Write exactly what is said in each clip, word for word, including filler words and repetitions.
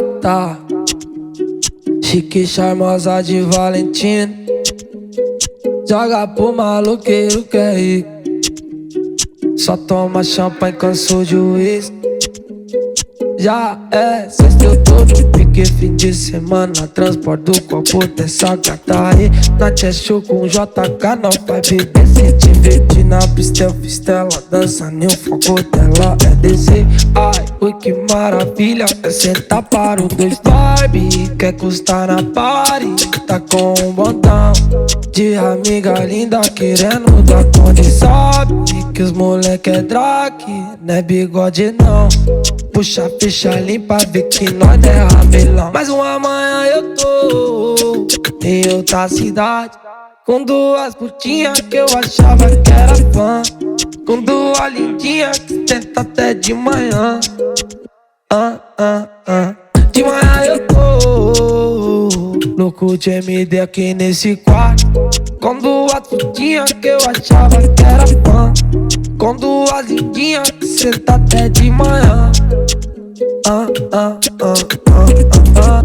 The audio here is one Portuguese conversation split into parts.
Gata, chique, charmosa de Valentina, joga pro maloqueiro que é rico. Só toma champanhe, cansou de uísque. Já é sexta, eu tô de pique, fim de semana. Transporto do copo dessa gata aí. Na show com J K, não vai beber. Se divertir na pista, eu fiz tela. Dança nem o foco dela é descer. Ai, ui, que maravilha. É sentar para o dois Barbie. Quer custar na party, tá com um botão de amiga linda querendo dar conta. Sabe que os moleque é drag, não é bigode não. Puxa a ficha limpa, vê que nós é ramelão. Mas uma manhã eu tô em outra cidade, com duas putinhas que eu achava que era fã, com duas lindinhas que tenta até de manhã. Ah, ah, ah. De manhã eu tô louco de M D aqui nesse quarto, com duas putinhas que eu achava que era fã, com duas lindinhas que senta até de manhã. Ah, ah, ah, ah, ah, ah.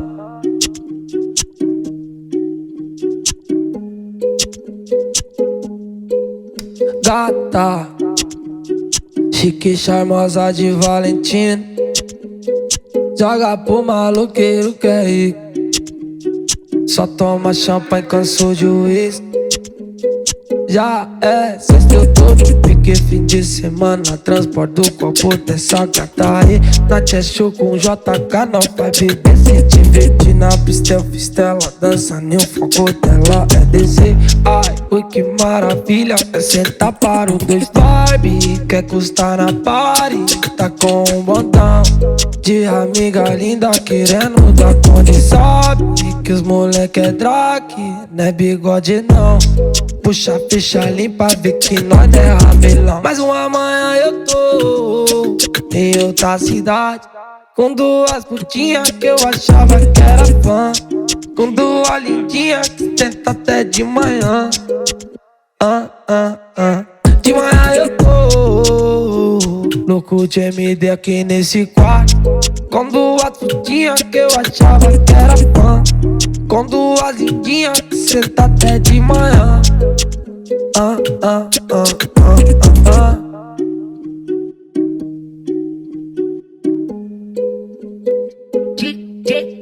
Gata, chique, charmosa de Valentina, joga pro maloqueiro que é rico. Só toma champanhe, cansou de uísque. Já é sexta, eu tô de pique, fim de semana. Transporto do copo dessa gata aí. Na show com J K, não vai beber. Se divertir na pista, eu fiz tela. Dança nem o foco dela é descer. Ai, ui, que maravilha. É sentar para o dois Barbie. Quer custar na party, tá com um botão de amiga linda querendo dar conta. Sabe que os moleque é drag, não é bigode não. Puxa a ficha limpa, vê que nós é ramelão. Mas uma manhã eu tô em outra cidade, com duas putinhas que eu achava que era fã, com duas lindinhas que tenta até de manhã. Ah, ah, ah. De manhã eu tô louco de M D aqui nesse quarto, com duas putinhas que eu achava que era fã, com duas lindinhas que senta até de manhã. Ah, ah, ah, ah, ah, ah. D J